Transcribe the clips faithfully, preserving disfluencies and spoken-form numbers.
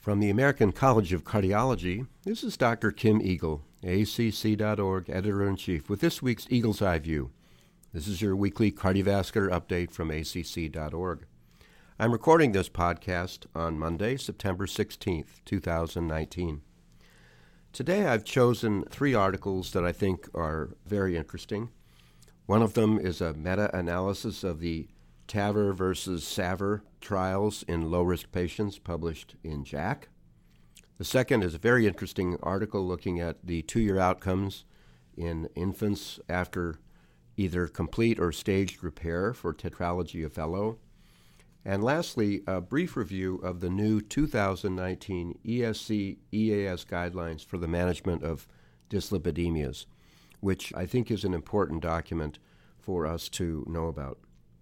From the American College of Cardiology, this is Doctor Kim Eagle, A C C dot org Editor-in-Chief, with this week's Eagle's Eye View. This is your weekly cardiovascular update from A C C dot org. I'm recording this podcast on Monday, September sixteenth, two thousand nineteen. Today I've chosen three articles that I think are very interesting. One of them is a meta-analysis of the TAVR versus SAVR trials in low-risk patients published in J A C. The second is a very interesting article looking at the two-year outcomes in infants after either complete or staged repair for tetralogy of Fallot. And lastly, a brief review of the new two thousand nineteen E S C E A S guidelines for the management of dyslipidemias, which I think is an important document for us to know about.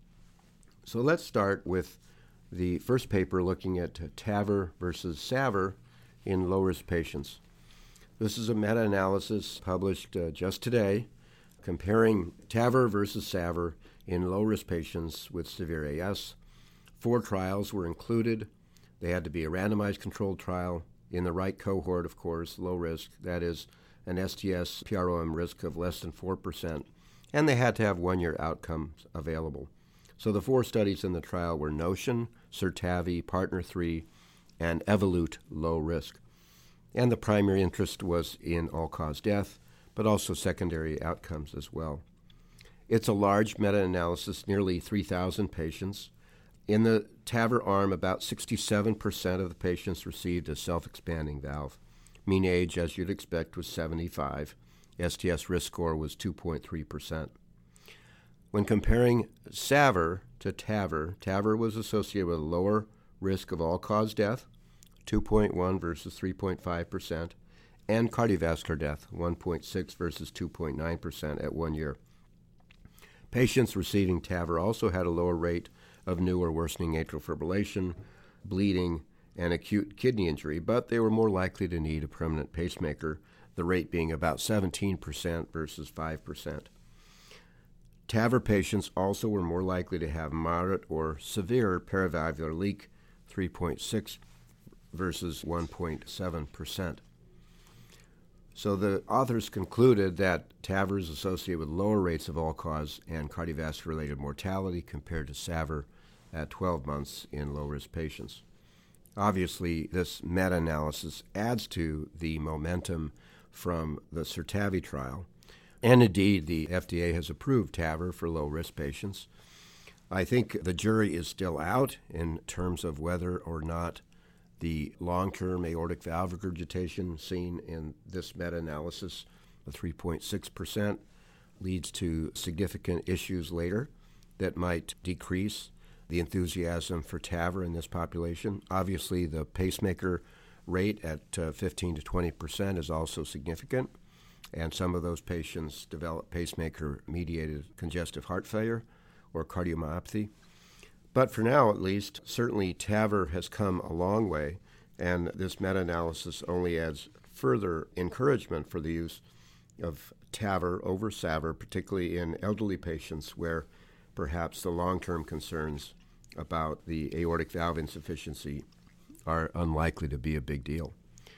So let's start with the first paper looking at TAVR versus SAVR in low-risk patients. This is a meta-analysis published uh, just today comparing TAVR versus SAVR in low-risk patients with severe A S. Four trials were included. They had to be a randomized controlled trial in the right cohort, of course, low risk, that is an S T S P R O M risk of less than four percent, and they had to have one-year outcomes available. So the four studies in the trial were NOTION, SURTAVI, PARTNER three, and EVOLUTE low risk. And the primary interest was in all-cause death, but also secondary outcomes as well. It's a large meta-analysis, nearly three thousand patients. In the TAVR arm, about sixty-seven percent of the patients received a self-expanding valve. Mean age, as you'd expect, was seventy-five. S T S risk score was two point three percent. When comparing SAVR to TAVR, TAVR was associated with a lower risk of all-cause death, two point one versus three point five percent, and cardiovascular death, one point six versus two point nine percent at one year. Patients receiving TAVR also had a lower rate of new or worsening atrial fibrillation, bleeding, and acute kidney injury, but they were more likely to need a permanent pacemaker, the rate being about seventeen percent versus five percent. TAVR patients also were more likely to have moderate or severe paravalvular leak, three point six versus one point seven percent. So the authors concluded that TAVR is associated with lower rates of all-cause and cardiovascular-related mortality compared to SAVR at twelve months in low-risk patients. Obviously, this meta-analysis adds to the momentum from the SURTAVI trial, and indeed the F D A has approved TAVR for low-risk patients. I think the jury is still out in terms of whether or not the long-term aortic valve regurgitation seen in this meta-analysis, the three point six percent, leads to significant issues later that might decrease the enthusiasm for TAVR in this population. Obviously, the pacemaker rate at uh, fifteen to twenty percent is also significant, and some of those patients develop pacemaker-mediated congestive heart failure or cardiomyopathy. But for now, at least, certainly TAVR has come a long way, and this meta-analysis only adds further encouragement for the use of TAVR over SAVR, particularly in elderly patients where perhaps the long-term concerns about the aortic valve insufficiency are unlikely to be a big deal.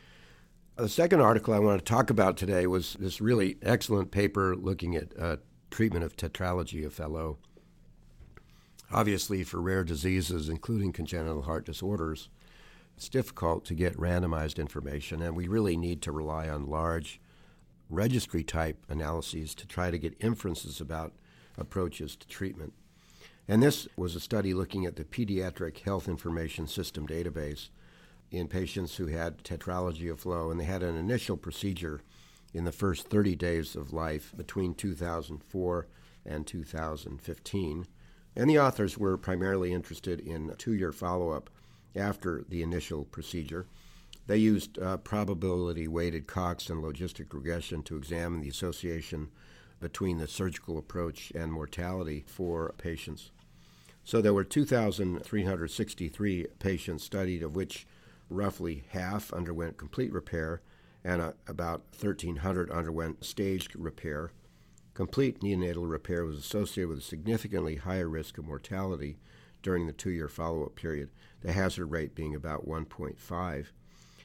The second article I want to talk about today was this really excellent paper looking at uh, treatment of tetralogy of Fallot. Obviously, for rare diseases, including congenital heart disorders, it's difficult to get randomized information, and we really need to rely on large registry-type analyses to try to get inferences about approaches to treatment. And this was a study looking at the Pediatric Health Information System database in patients who had tetralogy of Fallot, and they had an initial procedure in the first thirty days of life between two thousand four and two thousand fifteen. And the authors were primarily interested in two-year follow-up after the initial procedure. They used uh, probability-weighted Cox and logistic regression to examine the association between the surgical approach and mortality for patients. So there were two thousand three hundred sixty-three patients studied, of which roughly half underwent complete repair and uh, about thirteen hundred underwent staged repair. Complete neonatal repair was associated with a significantly higher risk of mortality during the two-year follow-up period, the hazard rate being about one point five.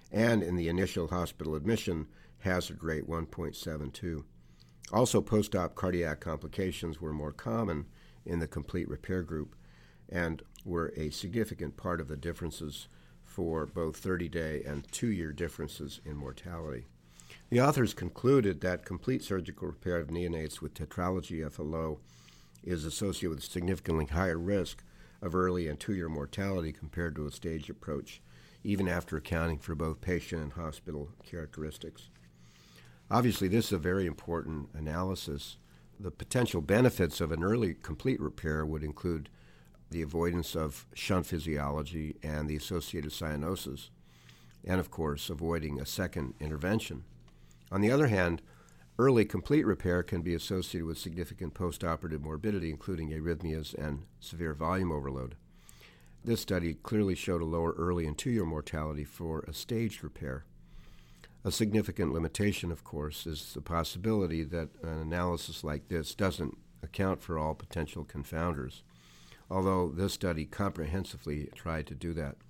and in the initial hospital admission, hazard rate one point seven two. Also, post-op cardiac complications were more common in the complete repair group and were a significant part of the differences for both thirty-day and two-year differences in mortality. The authors concluded that complete surgical repair of neonates with tetralogy F L O is associated with significantly higher risk of early and two-year mortality compared to a staged approach, even after accounting for both patient and hospital characteristics. Obviously, this is a very important analysis. The potential benefits of an early complete repair would include the avoidance of shunt physiology and the associated cyanosis, and of course, avoiding a second intervention. On the other hand, early complete repair can be associated with significant postoperative morbidity, including arrhythmias and severe volume overload. This study clearly showed a lower early and two-year mortality for a staged repair. A significant limitation, of course, is the possibility that an analysis like this doesn't account for all potential confounders, although this study comprehensively tried to do that.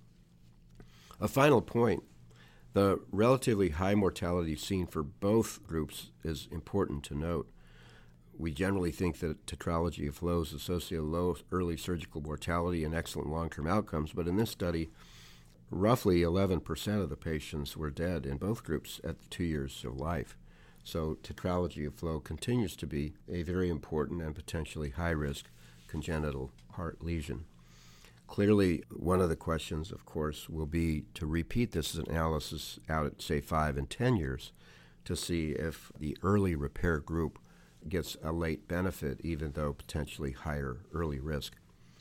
A final point, the relatively high mortality seen for both groups is important to note. We generally think that tetralogy F L O is associated with low early surgical mortality and excellent long-term outcomes, but in this study, roughly eleven percent of the patients were dead in both groups at two years of life. So tetralogy F L O continues to be a very important and potentially high-risk congenital heart lesion. Clearly, one of the questions, of course, will be to repeat this analysis out at, say, five and ten years to see if the early repair group gets a late benefit, even though potentially higher early risk.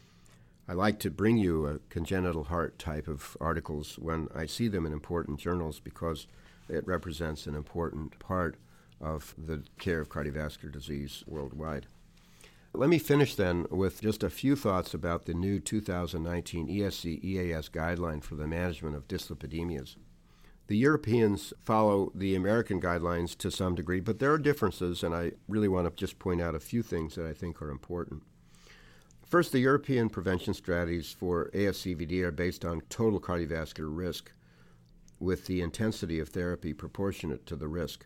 I like to bring you a congenital heart type of articles when I see them in important journals because it represents an important part of the care of cardiovascular disease worldwide. Let me finish then with just a few thoughts about the new two thousand nineteen E S C E A S guideline for the management of dyslipidemias. The Europeans follow the American guidelines to some degree, but there are differences, and I really want to just point out a few things that I think are important. First, the European prevention strategies for A S C V D are based on total cardiovascular risk, with the intensity of therapy proportionate to the risk.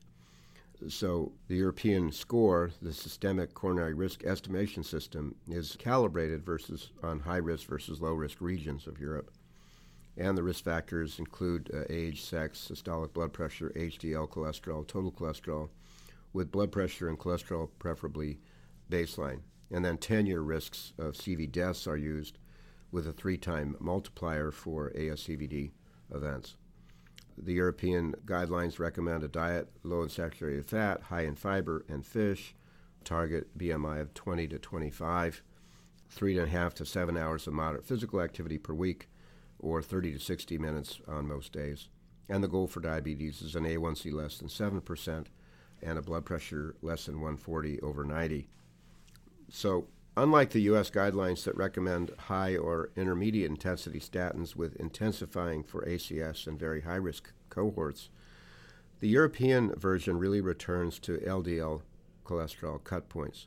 So the European score, the Systemic Coronary Risk Estimation System, is calibrated versus on high-risk versus low-risk regions of Europe. And the risk factors include uh, age, sex, systolic blood pressure, H D L cholesterol, total cholesterol, with blood pressure and cholesterol preferably baseline. And then ten-year risks of C V deaths are used with a three-time multiplier for A S C V D events. The European guidelines recommend a diet low in saturated fat, high in fiber and fish, target B M I of twenty to twenty-five, three and a half to seven hours of moderate physical activity per week, or thirty to sixty minutes on most days. And the goal for diabetes is an A one C less than seven percent and a blood pressure less than one forty over ninety. So, unlike the U S guidelines that recommend high or intermediate intensity statins with intensifying for A C S and very high-risk cohorts, the European version really returns to L D L cholesterol cut points.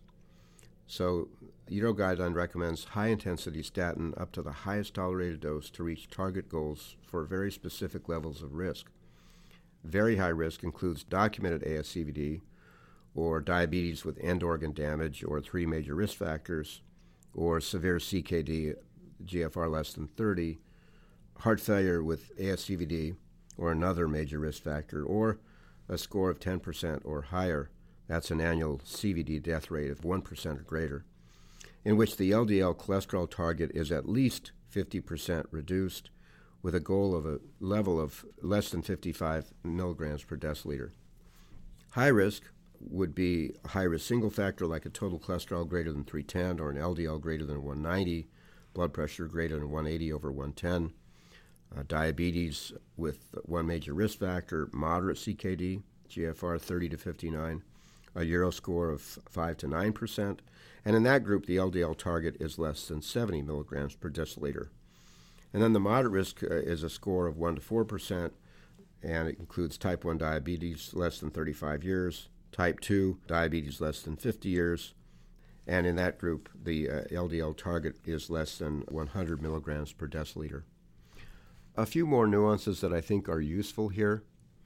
So, the Euro guideline recommends high-intensity statin up to the highest tolerated dose to reach target goals for very specific levels of risk. Very high risk includes documented A S C V D, or diabetes with end organ damage, or three major risk factors, or severe C K D, G F R less than thirty, heart failure with A S C V D, or another major risk factor, or a score of ten percent or higher. That's an annual C V D death rate of one percent or greater, in which the L D L cholesterol target is at least fifty percent reduced, with a goal of a level of less than fifty-five milligrams per deciliter. High risk would be a high-risk single factor like a total cholesterol greater than three ten or an L D L greater than one ninety, blood pressure greater than one eighty over one ten, uh, diabetes with one major risk factor, moderate C K D, G F R thirty to fifty-nine, a Euro score of five to nine percent, and in that group the L D L target is less than seventy milligrams per deciliter. And then the moderate risk uh, is a score of one to four percent, and it includes type one diabetes less than thirty-five years, type two diabetes less than fifty years, and in that group the uh, L D L target is less than one hundred milligrams per deciliter. A few more nuances that I think are useful here.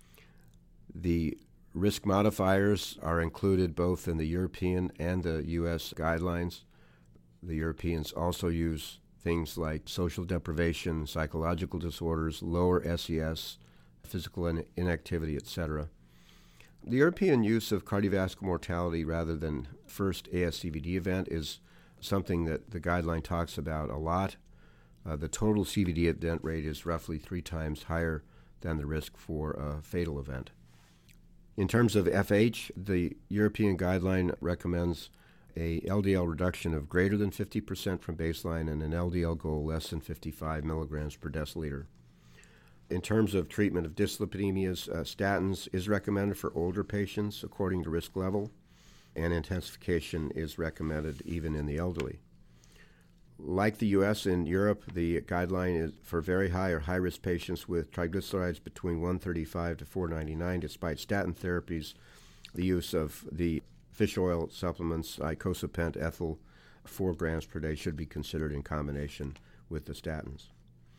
The risk modifiers are included both in the European and the U S guidelines. The Europeans also use things like social deprivation, psychological disorders, lower S E S, physical in- inactivity, et cetera. The European use of cardiovascular mortality rather than first A S C V D event is something that the guideline talks about a lot. Uh, the total C V D event rate is roughly three times higher than the risk for a fatal event. In terms of F H, the European guideline recommends a L D L reduction of greater than fifty percent from baseline and an L D L goal less than fifty-five milligrams per deciliter. In terms of treatment of dyslipidemias, uh, statins is recommended for older patients according to risk level, and intensification is recommended even in the elderly. Like the U S and Europe, the guideline is for very high or high-risk patients with triglycerides between one thirty-five to four ninety-nine. Despite statin therapies, the use of the fish oil supplements, icosapent ethyl, four grams per day should be considered in combination with the statins.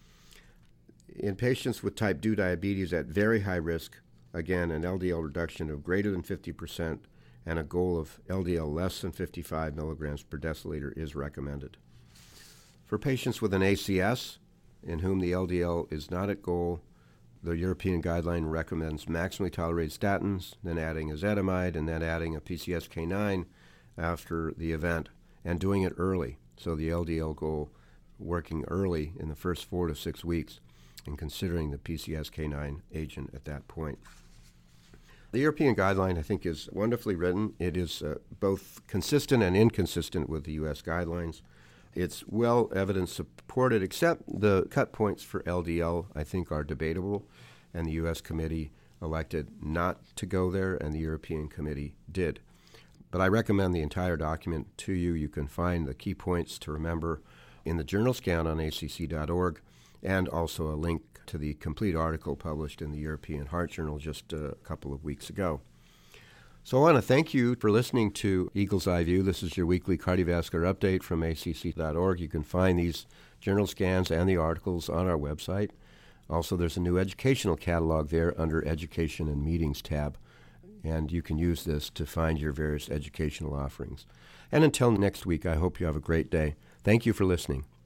In patients with type two diabetes at very high risk, again, an L D L reduction of greater than fifty percent and a goal of L D L less than fifty-five milligrams per deciliter is recommended. For patients with an A C S, in whom the L D L is not at goal, the European guideline recommends maximally tolerated statins, then adding ezetimibe, and then adding a P C S K nine after the event, and doing it early. So the L D L goal working early in the first four to six weeks and considering the P C S K nine agent at that point. The European guideline, I think, is wonderfully written. It is uh, both consistent and inconsistent with the U S guidelines. It's well evidence supported, except the cut points for L D L, I think, are debatable, and the U S committee elected not to go there, and the European committee did. But I recommend the entire document to you. You can find the key points to remember in the journal scan on A C C dot org, and also a link to the complete article published in the European Heart Journal just a couple of weeks ago. So I want to thank you for listening to Eagle's Eye View. This is your weekly cardiovascular update from A C C dot org. You can find these journal scans and the articles on our website. Also, there's a new educational catalog there under Education and Meetings tab, and you can use this to find your various educational offerings. And until next week, I hope you have a great day. Thank you for listening.